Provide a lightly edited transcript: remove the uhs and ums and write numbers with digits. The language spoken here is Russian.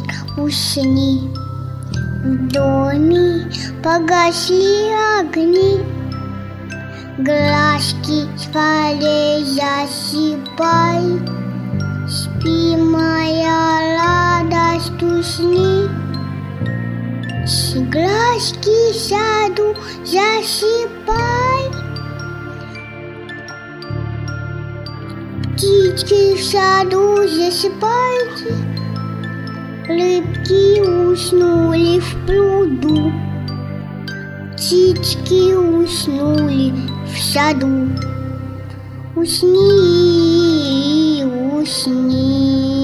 усни. В доме погасли огни, глазки своей засыпай. Спи, моя радость, усни. Глазки саду засыпай. Птички в саду засыпайте, рыбки уснули в пруду, птички уснули в саду. Усни, усни.